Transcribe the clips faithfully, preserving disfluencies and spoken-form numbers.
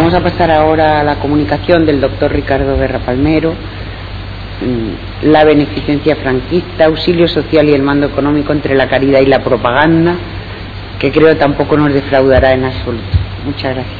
Vamos a pasar ahora a la comunicación del doctor Ricardo Guerra Palmero, la beneficencia franquista, auxilio social y el mando económico entre la caridad y la propaganda, que creo tampoco nos defraudará en absoluto. Muchas gracias.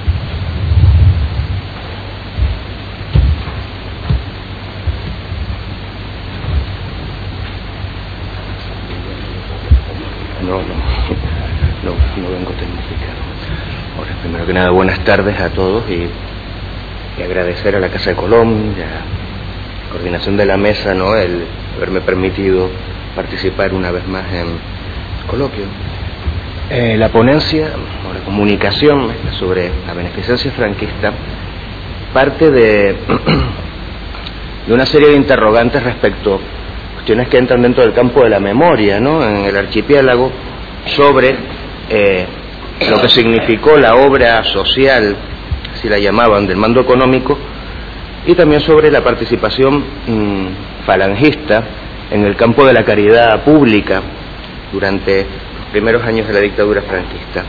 No, no, no, no vengo tecnificado. Ahora, primero que nada, buenas tardes a todos y, y agradecer a la Casa de Colón y a la coordinación de la mesa, ¿no?, el haberme permitido participar una vez más en el coloquio. Eh, la ponencia, o la comunicación sobre la beneficencia franquista, parte de, de una serie de interrogantes respecto a cuestiones que entran dentro del campo de la memoria, ¿no?, en el archipiélago, sobre eh, lo que significó la obra social, así la llamaban, del mando económico, y también sobre la participación mmm, falangista en el campo de la caridad pública durante los primeros años de la dictadura franquista.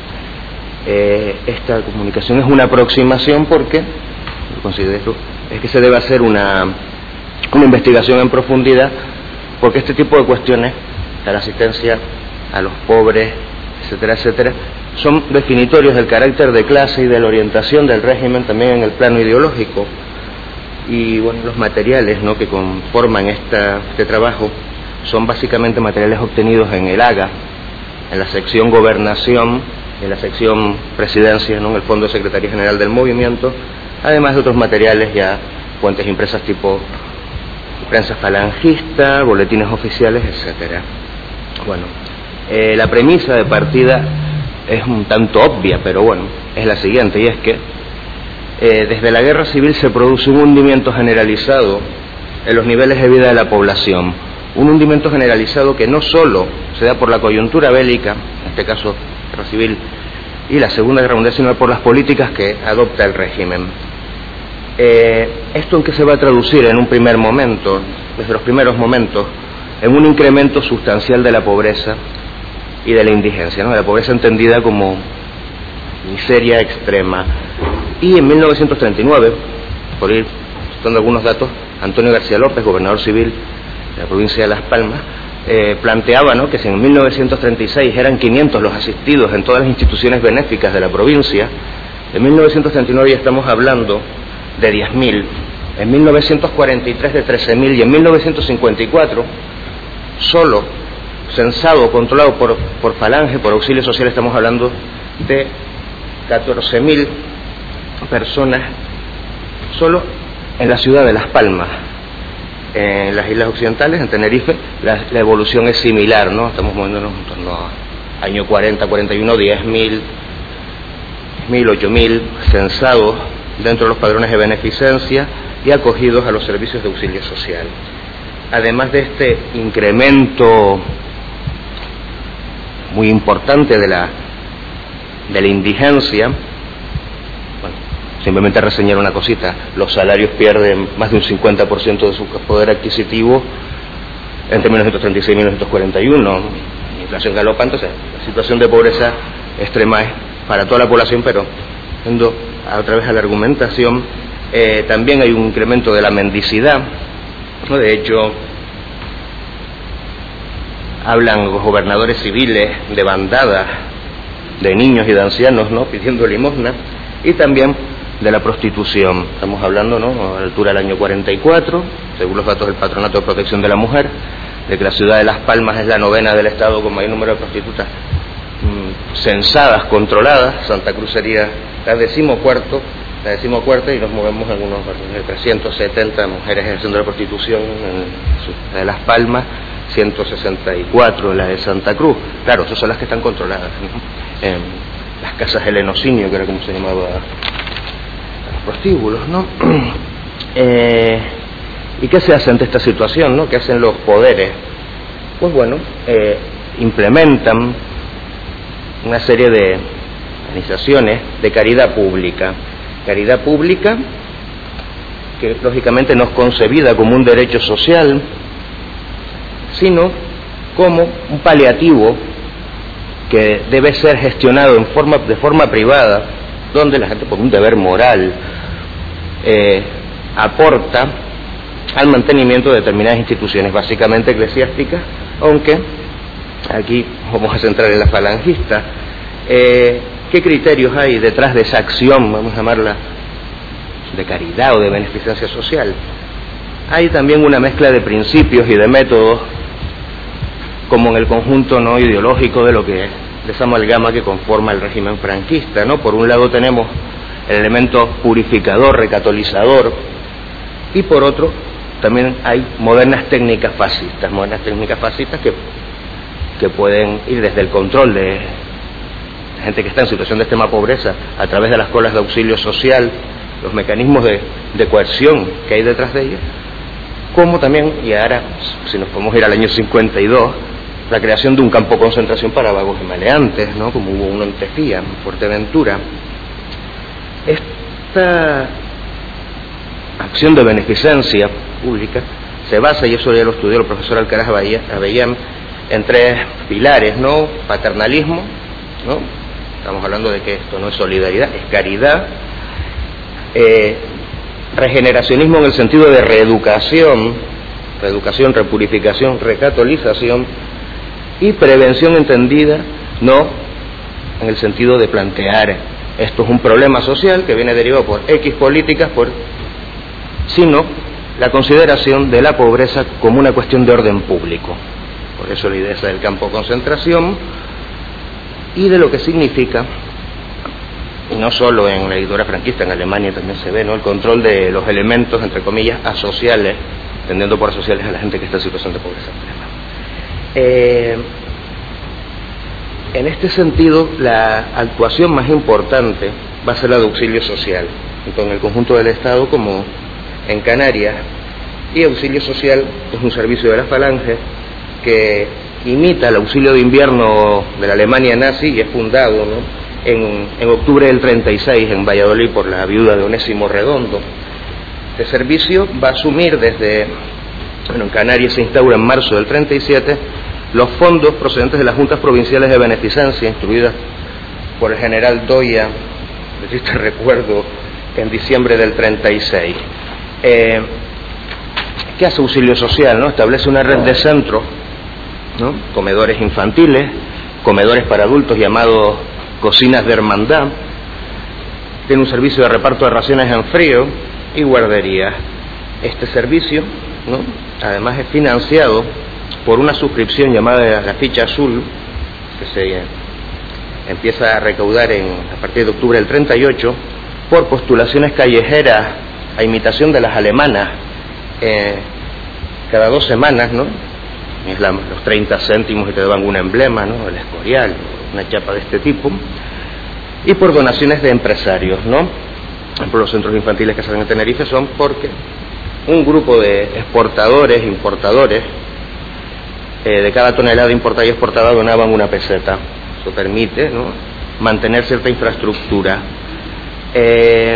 Eh, esta comunicación es una aproximación porque, lo considero, es que se debe hacer una, una investigación en profundidad, porque este tipo de cuestiones, la asistencia a los pobres, etcétera, etcétera, son definitorios del carácter de clase y de la orientación del régimen también en el plano ideológico. Y bueno, los materiales, ¿no?, que conforman esta, este trabajo son básicamente materiales obtenidos en el AGA, en la sección Gobernación, en la sección Presidencia, ¿no?, en el Fondo de Secretaría General del Movimiento, además de otros materiales ya, fuentes impresas tipo prensa falangista, boletines oficiales, etcétera. Bueno, eh, la premisa de partida es un tanto obvia, pero bueno, es la siguiente, y es que eh, desde la guerra civil se produce un hundimiento generalizado en los niveles de vida de la población, un hundimiento generalizado que no solo se da por la coyuntura bélica, en este caso la guerra civil y la Segunda Guerra Mundial, sino por las políticas que adopta el régimen. Eh, ¿Esto en qué se va a traducir en un primer momento, desde los primeros momentos? En un incremento sustancial de la pobreza y de la indigencia, ¿no?, de la pobreza entendida como miseria extrema. Y en mil novecientos treinta y nueve, por ir citando algunos datos, Antonio García López, gobernador civil de la provincia de Las Palmas, eh, planteaba, ¿no?, que si en mil novecientos treinta y seis eran quinientos los asistidos en todas las instituciones benéficas de la provincia, en mil novecientos treinta y nueve ya estamos hablando de diez mil, en mil novecientos cuarenta y tres de trece mil, y en mil novecientos cincuenta y cuatro, solo censado o controlado por, por Falange, por Auxilio Social, estamos hablando de catorce mil personas solo en la ciudad de Las Palmas. En las islas occidentales, en Tenerife, la, la evolución es similar, ¿no? Estamos moviéndonos en torno a año cuarenta, cuarenta y uno, diez mil, ocho mil censados dentro de los padrones de beneficencia y acogidos a los servicios de auxilio social. Además de este incremento muy importante de la, de la indigencia, bueno, simplemente reseñar una cosita, los salarios pierden más de un cincuenta por ciento de su poder adquisitivo entre mil novecientos treinta y seis y mil novecientos cuarenta y uno, inflación galopante, o sea, la situación de pobreza extrema es para toda la población, pero yendo a través de la argumentación, eh, también hay un incremento de la mendicidad, ¿no? De hecho, hablan los gobernadores civiles de bandadas de niños y de ancianos, ¿no?, pidiendo limosna, y también de la prostitución. Estamos hablando, ¿no?, a la altura del año cuarenta y cuatro, según los datos del Patronato de Protección de la Mujer, de que la ciudad de Las Palmas es la novena del estado con mayor número de prostitutas mmm, censadas, controladas. Santa Cruz sería la decimocuarto, la decimocuarta, y nos movemos en unos trescientos setenta mujeres ejerciendo la prostitución en la de Las Palmas, ciento sesenta y cuatro en la de Santa Cruz. Claro, esas son las que están controladas, ¿no?, en las casas del enocinio, que era como se llamaba los prostíbulos, ¿no? Eh, ¿Y qué se hace ante esta situación, ¿no? ¿Qué hacen los poderes? Pues bueno, eh, implementan una serie de organizaciones de caridad pública. Caridad pública que lógicamente no es concebida como un derecho social, sino como un paliativo que debe ser gestionado en forma, de forma privada donde la gente por un deber moral eh, aporta al mantenimiento de determinadas instituciones, básicamente eclesiásticas, aunque aquí vamos a centrar en la falangista. Eh, ¿Qué criterios hay detrás de esa acción, vamos a llamarla, de caridad o de beneficencia social? Hay también una mezcla de principios y de métodos, como en el conjunto no ideológico de lo que de esa amalgama que conforma el régimen franquista, ¿no? Por un lado tenemos el elemento purificador, recatolizador, y por otro también hay modernas técnicas fascistas, modernas técnicas fascistas que, que pueden ir desde el control de gente que está en situación de extrema pobreza a través de las colas de auxilio social, los mecanismos de, de coerción que hay detrás de ellos, como también, y ahora si nos podemos ir al año cincuenta y dos, la creación de un campo de concentración para vagos y maleantes, ¿no? Como hubo uno en Tejía, en Fuerteventura. Esta acción de beneficencia pública se basa, y eso ya lo estudió el profesor Alcaraz Avellán, en tres pilares, ¿no? Paternalismo, ¿no? Estamos hablando de que esto no es solidaridad, es caridad. Eh, regeneracionismo en el sentido de reeducación, reeducación, repurificación, recatolización, y prevención entendida no en el sentido de plantear esto es un problema social que viene derivado por X políticas, por, sino la consideración de la pobreza como una cuestión de orden público. Por eso la idea esa del campo de concentración y de lo que significa, y no solo en la dictadura franquista, en Alemania también se ve, ¿no? El control de los elementos, entre comillas, asociales, entendiendo por asociales a la gente que está en situación de pobreza extrema. Eh, en este sentido, la actuación más importante va a ser la de auxilio social, tanto en el conjunto del Estado como en Canarias, y auxilio social es un servicio de la Falange que imita el auxilio de invierno de la Alemania nazi y es fundado, ¿no? en, en octubre del treinta y seis en Valladolid por la viuda de Onésimo Redondo. Este servicio va a asumir desde, bueno, en Canarias se instaura en marzo del treinta y siete, los fondos procedentes de las juntas provinciales de beneficencia, instruidas por el general Doya, de este recuerdo, en diciembre del treinta y seis. Eh, ¿Qué hace auxilio social? ¿No? Establece una red de centros, ¿no? Comedores infantiles, comedores para adultos llamados cocinas de hermandad, tiene un servicio de reparto de raciones en frío y guarderías. Este servicio, ¿no? Además es financiado por una suscripción llamada la ficha azul, que se empieza a recaudar en, a partir de octubre del treinta y ocho, por postulaciones callejeras a imitación de las alemanas, eh, cada dos semanas, ¿no? Es la, los treinta céntimos y te daban un emblema, ¿no? El Escorial, una chapa de este tipo, y por donaciones de empresarios, ¿no? Por ejemplo, los centros infantiles que salen en Tenerife son porque un grupo de exportadores, importadores, eh, de cada tonelada importada y exportada donaban una peseta. Eso permite, ¿no? Mantener cierta infraestructura. Eh,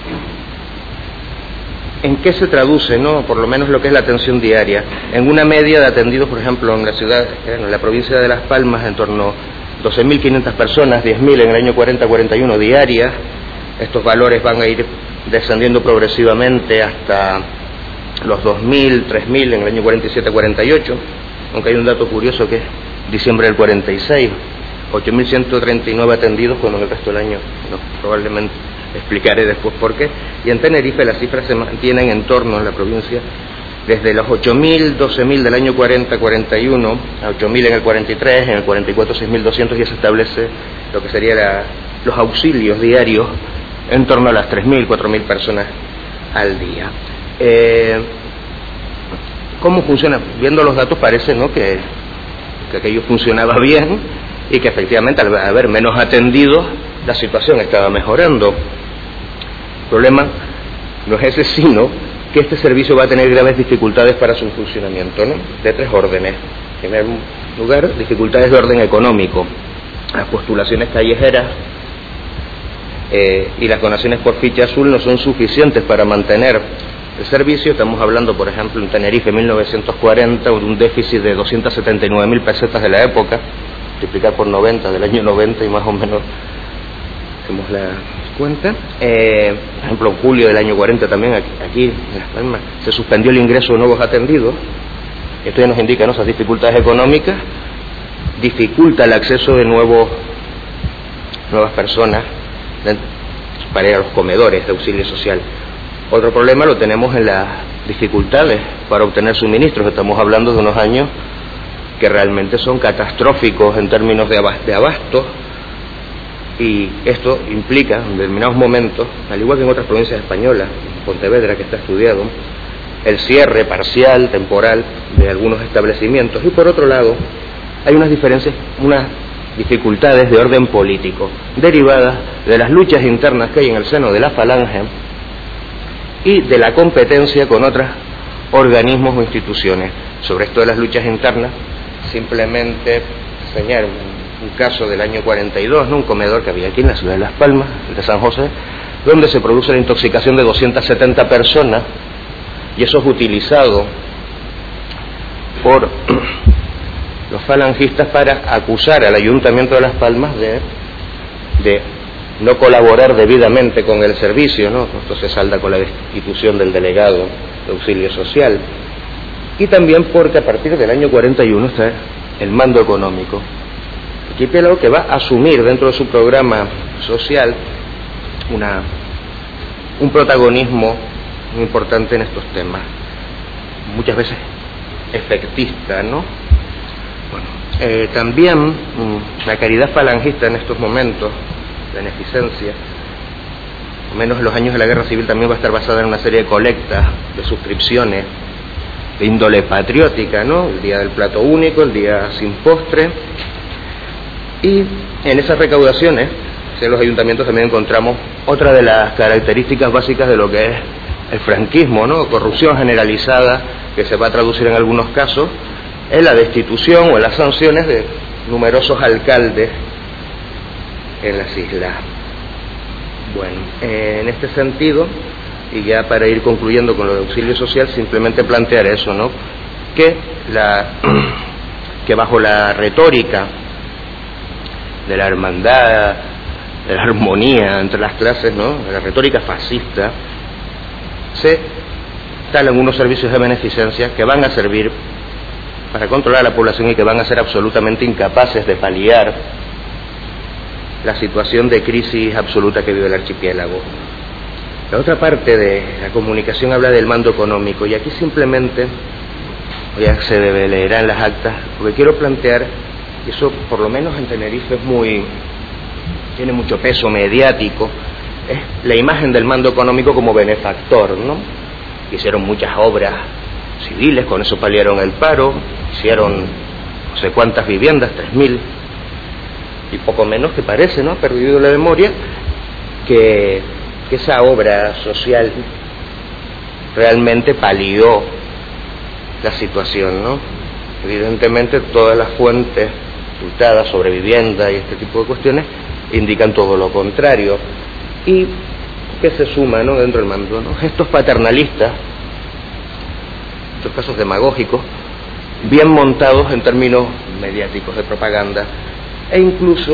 ¿En qué se traduce, no? Por lo menos lo que es la atención diaria. En una media de atendidos, por ejemplo, en la ciudad, en la provincia de Las Palmas, en torno a doce mil quinientas personas, diez mil en el año cuarenta cuarenta y uno diarias. Estos valores van a ir descendiendo progresivamente hasta los dos mil, tres mil en el año cuarenta y siete cuarenta y ocho, aunque hay un dato curioso que es diciembre del cuarenta y seis, ocho mil ciento treinta y nueve atendidos, cuando en el resto del año no, probablemente explicaré después por qué. Y en Tenerife las cifras se mantienen en torno en la provincia desde los ocho mil, doce mil del año cuarenta cuarenta y uno a ocho mil en el cuarenta y tres, en el cuarenta y cuatro seis mil doscientos, y se establece lo que serían los auxilios diarios en torno a las tres mil, cuatro mil personas al día. Eh, ¿Cómo funciona? Viendo los datos parece, ¿no?, que, que aquello funcionaba bien y que efectivamente al haber menos atendidos la situación estaba mejorando. El problema no es ese, sino que este servicio va a tener graves dificultades para su funcionamiento, ¿no?, de tres órdenes. En primer lugar, dificultades de orden económico. Las postulaciones callejeras eh, y las donaciones por ficha azul no son suficientes para mantener el servicio. Estamos hablando, por ejemplo, en Tenerife mil novecientos cuarenta, de un déficit de doscientas setenta y nueve mil pesetas de la época, multiplicar por noventa del año noventa y más o menos hacemos la cuenta. Eh, por ejemplo, en julio del año cuarenta también aquí, aquí en Las Palmas se suspendió el ingreso de nuevos atendidos. Esto ya nos indica, ¿no?, esas dificultades económicas, dificulta el acceso de nuevos nuevas personas para ir a los comedores de auxilio social. Otro problema lo tenemos en las dificultades para obtener suministros. Estamos hablando de unos años que realmente son catastróficos en términos de abasto, y esto implica en determinados momentos, al igual que en otras provincias españolas, Pontevedra, que está estudiado, el cierre parcial, temporal, de algunos establecimientos. Y por otro lado, hay unas diferencias, unas dificultades de orden político, derivadas de las luchas internas que hay en el seno de la Falange y de la competencia con otros organismos o instituciones. Sobre esto de las luchas internas, simplemente señalar un, un caso del año cuarenta y dos, ¿no?, un comedor que había aquí en la ciudad de Las Palmas, el de San José, donde se produce la intoxicación de doscientas setenta personas, y eso es utilizado por los falangistas para acusar al Ayuntamiento de Las Palmas de, de no colaborar debidamente con el servicio, ¿no? Esto se salda con la destitución del delegado de auxilio social. Y también porque a partir del año cuarenta y uno está el mando económico, archipiélago que va a asumir dentro de su programa social una, un protagonismo muy importante en estos temas, muchas veces efectista, ¿no? Bueno, eh, también mmm, la caridad falangista en estos momentos, beneficencia, o menos en los años de la Guerra Civil, también va a estar basada en una serie de colectas, de suscripciones de índole patriótica, ¿no? El día del plato único, el día sin postre. Y en esas recaudaciones, en los ayuntamientos también encontramos otra de las características básicas de lo que es el franquismo, ¿no? Corrupción generalizada, que se va a traducir en algunos casos en la destitución o en las sanciones de numerosos alcaldes en las islas. Bueno, en este sentido, y ya para ir concluyendo con lo de auxilio social, simplemente plantear eso, ¿no? Que, la, que bajo la retórica de la hermandad, de la armonía entre las clases, ¿no?, de la retórica fascista, se instalan unos servicios de beneficencia que van a servir para controlar a la población y que van a ser absolutamente incapaces de paliar la situación de crisis absoluta que vive el archipiélago. La otra parte de la comunicación habla del mando económico, y aquí simplemente, ya se debe leerá en las actas, porque quiero plantear, y eso por lo menos en Tenerife es muy, tiene mucho peso mediático, es la imagen del mando económico como benefactor, ¿no? Hicieron muchas obras civiles, con eso paliaron el paro, hicieron no sé cuántas viviendas, tres mil, y poco menos que parece, ¿no?, perdido la memoria, que, que esa obra social realmente palió la situación, ¿no? Evidentemente todas las fuentes consultadas sobre vivienda y este tipo de cuestiones indican todo lo contrario. Y que se suma, ¿no?, dentro del mando, ¿no?, gestos paternalistas, estos casos demagógicos, bien montados en términos mediáticos de propaganda, e incluso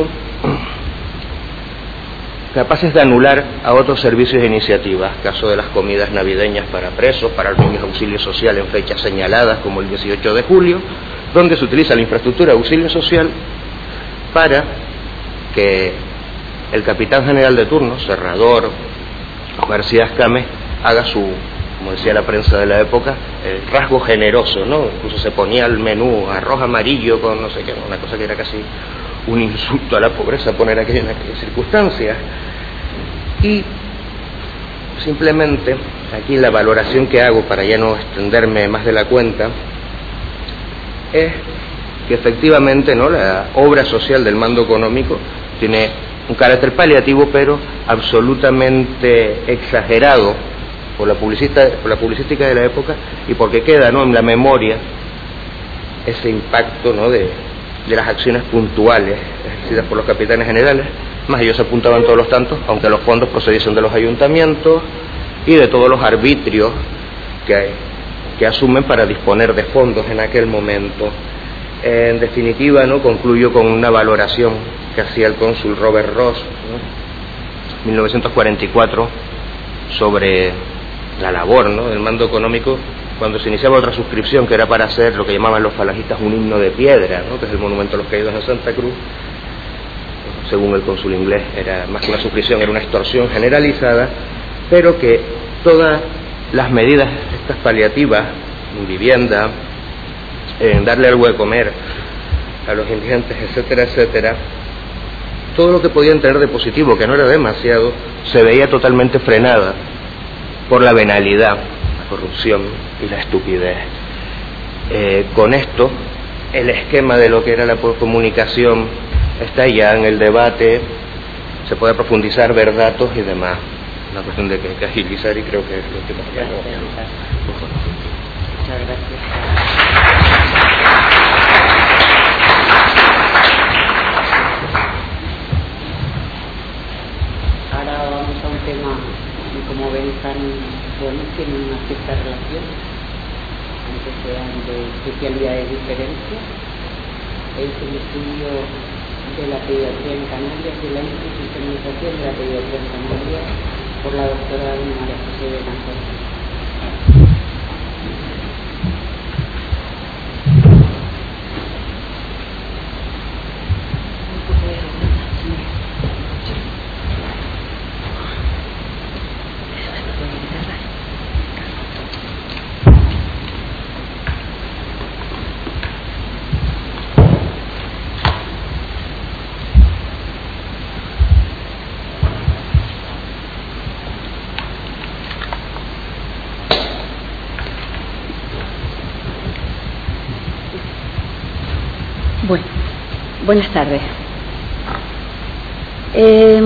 capaces de anular a otros servicios e iniciativas, caso de las comidas navideñas para presos, para los niños de auxilio social en fechas señaladas como el dieciocho de julio, donde se utiliza la infraestructura de auxilio social para que el capitán general de turno, Serrador o García Escames, haga su, como decía la prensa de la época, el rasgo generoso, ¿no? Incluso se ponía al menú arroz amarillo con no sé qué, una cosa que era casi un insulto a la pobreza poner aquello en aquellas circunstancias. Y simplemente aquí la valoración que hago, para ya no extenderme más de la cuenta, es que efectivamente, ¿no?, la obra social del mando económico tiene un carácter paliativo, pero absolutamente exagerado por la publicista, por la publicística de la época, y porque queda, ¿no?, en la memoria ese impacto, ¿no?, de, de las acciones puntuales ejercidas por los capitanes generales. Más ellos apuntaban todos los tantos, aunque los fondos procediesen de los ayuntamientos y de todos los arbitrios que, que asumen para disponer de fondos en aquel momento. En definitiva, ¿no?, concluyo con una valoración que hacía el cónsul Robert Ross, ¿no?, mil novecientos cuarenta y cuatro sobre la labor, ¿no?, del mando económico, cuando se iniciaba otra suscripción que era para hacer lo que llamaban los falangistas un himno de piedra, ¿no?, que es el monumento a los caídos en Santa Cruz. Según el cónsul inglés, era más que una suscripción, era una extorsión generalizada, pero que todas las medidas estas paliativas, en vivienda, en darle algo de comer a los indigentes, etcétera, etcétera, todo lo que podían tener de positivo, que no era demasiado, se veía totalmente frenada por la venalidad, la corrupción y la estupidez. Eh, con esto, el esquema de lo que era la comunicación está ya en el debate, se puede profundizar, ver datos y demás. Una cuestión de que hay que agilizar y creo que es lo que nos queda. Muchas gracias. Ahora vamos a un tema que, como ven, tan bueno, tienen una cierta relación, aunque sean de especialidades diferentes. Es el estudio de la pediatría en Canarias, de la institucionalización de la pediatría en Canarias, por la doctora María José de Betancourt. Bueno, buenas tardes. Eh,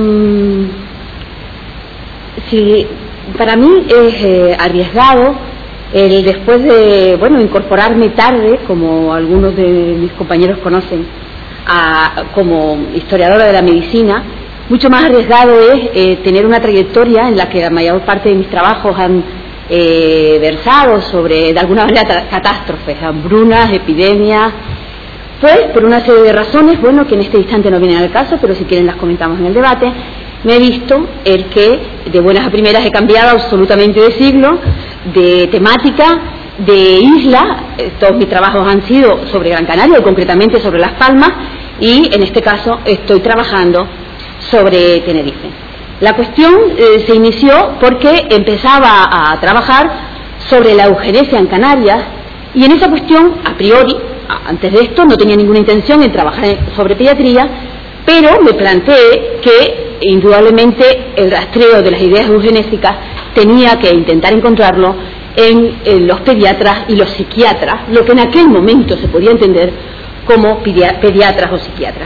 sí, para mí es eh, arriesgado el después de, bueno, incorporarme tarde, como algunos de mis compañeros conocen, a, como historiadora de la medicina. Mucho más arriesgado es eh, tener una trayectoria en la que la mayor parte de mis trabajos han eh, versado sobre, de alguna manera, catástrofes, hambrunas, epidemias. Pues, por una serie de razones, bueno, que en este instante no vienen al caso, pero si quieren las comentamos en el debate, me he visto el que de buenas a primeras he cambiado absolutamente de siglo, de temática, de isla. Todos mis trabajos han sido sobre Gran Canaria y concretamente sobre Las Palmas, y en este caso estoy trabajando sobre Tenerife. La cuestión eh, se inició porque empezaba a trabajar sobre la eugenesia en Canarias, y en esa cuestión, a priori, antes de esto no tenía ninguna intención en trabajar sobre pediatría, pero me planteé que indudablemente el rastreo de las ideas eugenésicas tenía que intentar encontrarlo en, en los pediatras y los psiquiatras, lo que en aquel momento se podía entender como pediatras o psiquiatras.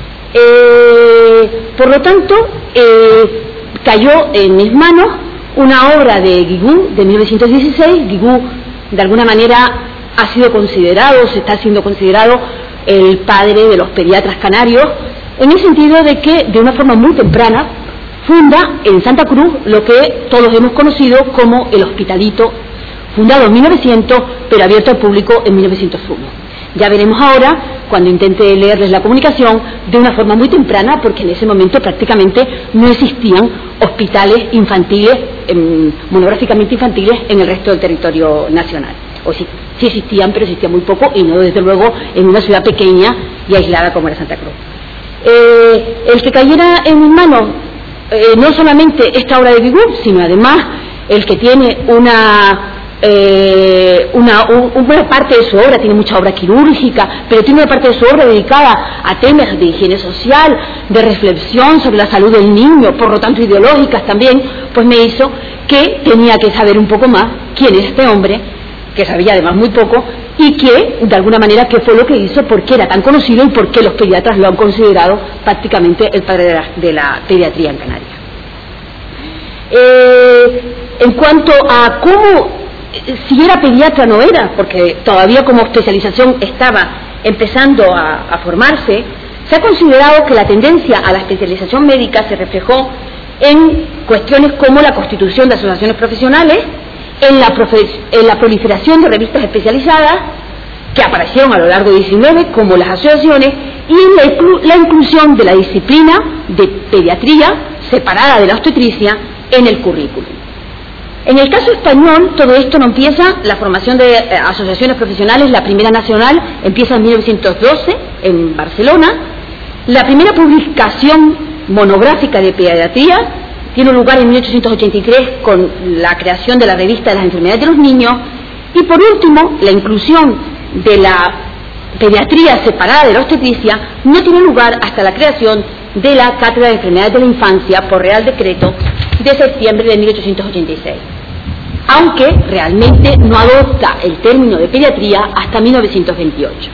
Eh, por lo tanto, eh, cayó en mis manos una obra de Guigou de mil novecientos dieciséis. Guigou, de alguna manera, ha sido considerado, se está siendo considerado el padre de los pediatras canarios, en el sentido de que, de una forma muy temprana, funda en Santa Cruz lo que todos hemos conocido como el Hospitalito, fundado en mil novecientos, pero abierto al público en mil novecientos uno. Ya veremos ahora, cuando intente leerles la comunicación, de una forma muy temprana, porque en ese momento prácticamente no existían hospitales infantiles, eh, monográficamente infantiles, en el resto del territorio nacional. O sí, sí existían, pero existían muy poco, y no desde luego en una ciudad pequeña y aislada como era Santa Cruz. Eh, el que cayera en mis manos eh, no solamente esta obra de Guigou, sino además el que tiene una, eh, una, un, una parte de su obra, tiene mucha obra quirúrgica, pero tiene una parte de su obra dedicada a temas de higiene social, de reflexión sobre la salud del niño, por lo tanto ideológicas también, pues me hizo que tenía que saber un poco más quién es este hombre, que sabía además muy poco, y que, de alguna manera, qué fue lo que hizo, por qué era tan conocido y por qué los pediatras lo han considerado prácticamente el padre de la, de la pediatría en Canarias. Eh, en cuanto a cómo, si era pediatra o no era, porque todavía como especialización estaba empezando a, a formarse, se ha considerado que la tendencia a la especialización médica se reflejó en cuestiones como la constitución de asociaciones profesionales, en la, en la proliferación de revistas especializadas, que aparecieron a lo largo del diecinueve, como las asociaciones, y la, inclu la inclusión de la disciplina de pediatría separada de la obstetricia en el currículum. En el caso español, todo esto no empieza, la formación de eh, asociaciones profesionales, la primera nacional, empieza en mil novecientos doce, en Barcelona. La primera publicación monográfica de pediatría tiene lugar en mil ochocientos ochenta y tres con la creación de la revista de las enfermedades de los niños. Y por último, la inclusión de la pediatría separada de la obstetricia no tiene lugar hasta la creación de la Cátedra de Enfermedades de la Infancia por Real Decreto de septiembre de mil ochocientos ochenta y seis, aunque realmente no adopta el término de pediatría hasta mil novecientos veintiocho.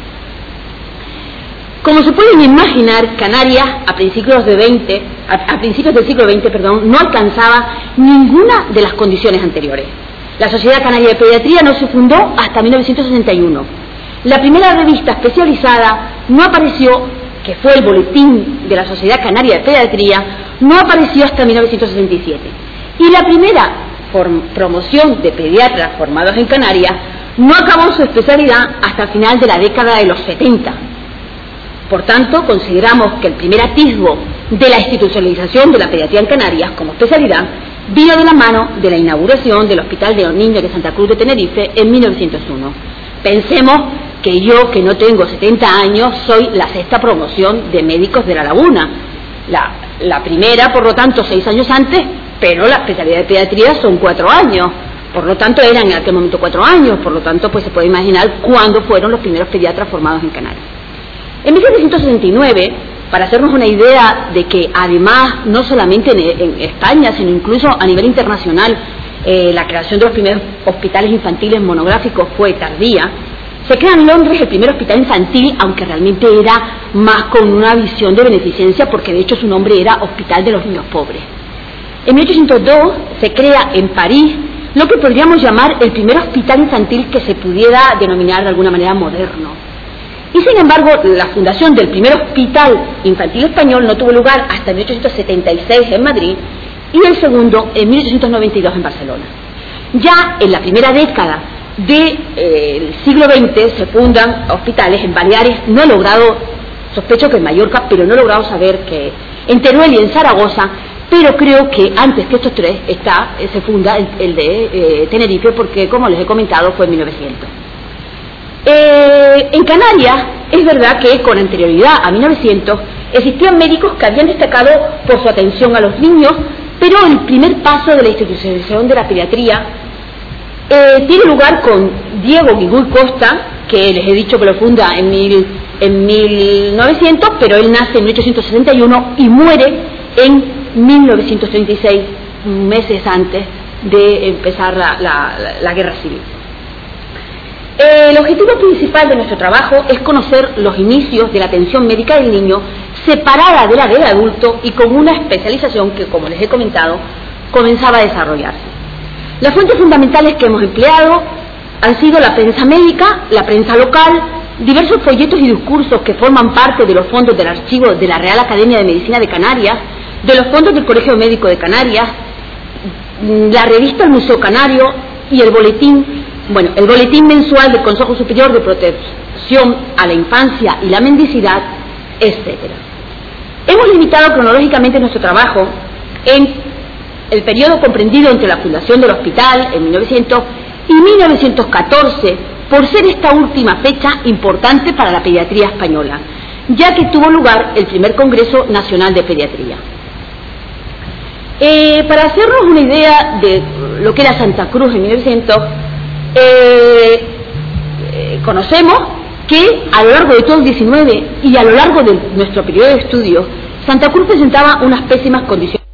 Como se pueden imaginar, Canarias a principios, de veinte, a, a principios del siglo veinte perdón, no alcanzaba ninguna de las condiciones anteriores. La Sociedad Canaria de Pediatría no se fundó hasta mil novecientos sesenta y uno. La primera revista especializada no apareció, que fue el Boletín de la Sociedad Canaria de Pediatría, no apareció hasta mil novecientos sesenta y siete. Y la primera promoción de pediatras formados en Canarias no acabó su especialidad hasta el final de la década de los setenta. Por tanto, consideramos que el primer atisbo de la institucionalización de la pediatría en Canarias como especialidad vino de la mano de la inauguración del Hospital de los Niños de Santa Cruz de Tenerife en mil novecientos uno. Pensemos que yo, que no tengo setenta años, soy la sexta promoción de médicos de La Laguna. La, la primera, por lo tanto, seis años antes, pero la especialidad de pediatría son cuatro años. Por lo tanto, eran en aquel momento cuatro años. Por lo tanto, pues se puede imaginar cuándo fueron los primeros pediatras formados en Canarias. En mil setecientos sesenta y nueve, para hacernos una idea de que además, no solamente en, en España, sino incluso a nivel internacional, eh, la creación de los primeros hospitales infantiles monográficos fue tardía. Se crea en Londres el primer hospital infantil, aunque realmente era más con una visión de beneficencia, porque de hecho su nombre era Hospital de los Niños Pobres. En mil ochocientos dos se crea en París lo que podríamos llamar el primer hospital infantil que se pudiera denominar de alguna manera moderno. Y sin embargo, la fundación del primer hospital infantil español no tuvo lugar hasta mil ochocientos setenta y seis en Madrid y el segundo en mil ochocientos noventa y dos en Barcelona. Ya en la primera década del eh, siglo veinte se fundan hospitales en Baleares, no he logrado, sospecho que en Mallorca, pero no he logrado saber que en Teruel y en Zaragoza, pero creo que antes que estos tres está, se funda el, el de eh, Tenerife, porque como les he comentado fue en mil novecientos. Eh, en Canarias es verdad que con anterioridad a mil novecientos existían médicos que habían destacado por su atención a los niños, pero el primer paso de la institucionalización de la pediatría eh, tiene lugar con Diego Guigui Costa, que les he dicho que lo funda en, mil, en mil novecientos, pero él nace en mil ochocientos sesenta y uno y muere en mil novecientos treinta y seis, meses antes de empezar la, la, la, la guerra civil. El objetivo principal de nuestro trabajo es conocer los inicios de la atención médica del niño separada de la del adulto y con una especialización que, como les he comentado, comenzaba a desarrollarse. Las fuentes fundamentales que hemos empleado han sido la prensa médica, la prensa local, diversos folletos y discursos que forman parte de los fondos del archivo de la Real Academia de Medicina de Canarias, de los fondos del Colegio Médico de Canarias, la revista El Museo Canario y el boletín Bueno, el boletín mensual del Consejo Superior de Protección a la Infancia y la Mendicidad, etcétera. Hemos limitado cronológicamente nuestro trabajo en el periodo comprendido entre la fundación del hospital en mil novecientos y mil novecientos catorce, por ser esta última fecha importante para la pediatría española, ya que tuvo lugar el primer Congreso Nacional de Pediatría. Eh, para hacernos una idea de lo que era Santa Cruz en mil novecientos, Eh, eh, conocemos que a lo largo de todo el diecinueve y a lo largo de nuestro periodo de estudio, Santa Cruz presentaba unas pésimas condiciones.